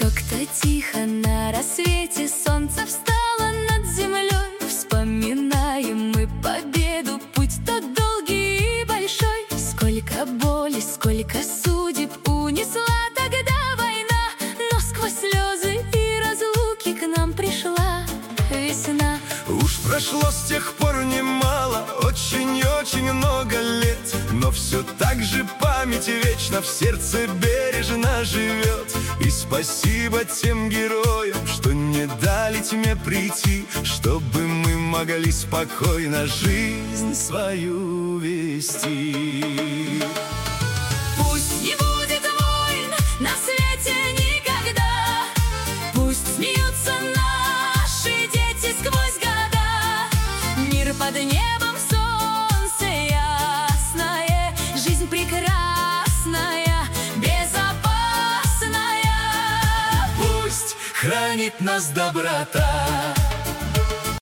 Как-то тихо на рассвете солнце встало над землей. Вспоминаем мы победу, путь тот долгий и большой. Сколько боли, сколько судеб унесла тогда война, но сквозь слезы и разлуки к нам пришла весна. Уж прошло с тех пор немало, очень-очень много лет, но все так же память вечно в сердце бережно живет. И спасибо тем героям, что не дали тьме прийти, чтобы мы могли спокойно жизнь свою вести. Пусть не будет войн на свете никогда, пусть смеются наши дети сквозь года. Мир под небом, солнце ясное, жизнь прекрасная, безопасная. Пусть хранит нас доброта.